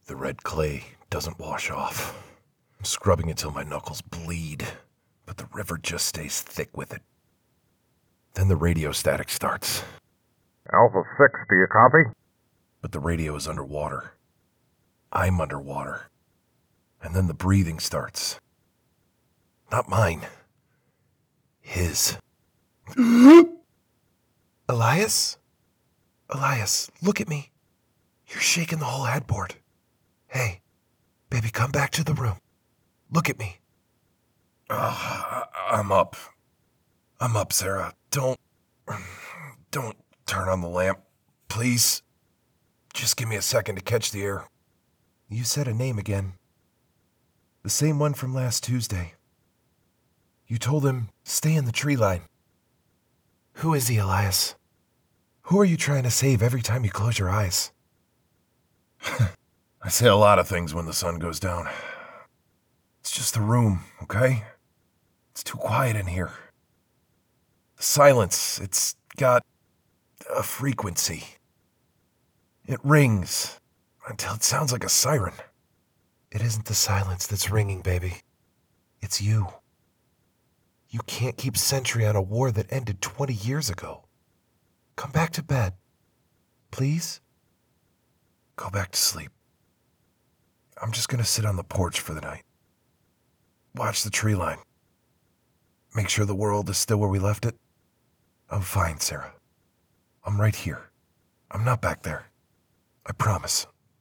The red clay doesn't wash off. I'm scrubbing it till my knuckles bleed, but the river just stays thick with it. Then the radio static starts. Alpha 6, do you copy? But the radio is underwater. I'm underwater. And then the breathing starts. Not mine. His. Elias? Elias, look at me. You're shaking the whole headboard. Hey, baby, come back to the room. Look at me. I'm up. I'm up, Sarah. Don't turn on the lamp, please. Just give me a second to catch the air. You said a name again. The same one from last Tuesday. You told him, stay in the tree line. Who is he, Elias? Who are you trying to save every time you close your eyes? I say a lot of things when the sun goes down. It's just the room, okay? It's too quiet in here. The silence, it's got a frequency. It rings until it sounds like a siren. It isn't the silence that's ringing, baby. It's you. You can't keep sentry on a war that ended 20 years ago. Come back to bed. Please? Go back to sleep. I'm just gonna sit on the porch for the night. Watch the tree line. Make sure the world is still where we left it. I'm fine, Sarah. I'm right here. I'm not back there. I promise.